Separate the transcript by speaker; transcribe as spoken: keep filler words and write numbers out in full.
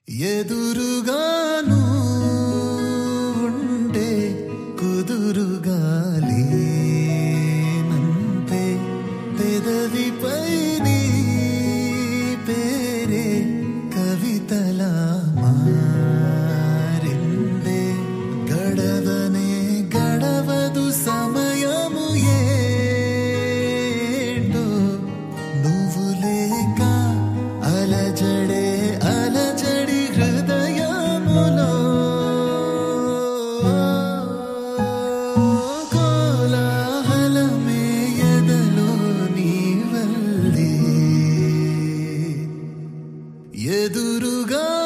Speaker 1: ఎదురుగాను ఉంటే కుదురుగా లేనంతే పెదవిపై నీ పేరే కవితలా మారిందే గడవనే గడవదు సమయము ఏంటో నువ్వు లేక అలజడే అలజడి హృదయములో కోలాహలమే ఎదలో నీ వల్లే ఎదురుగా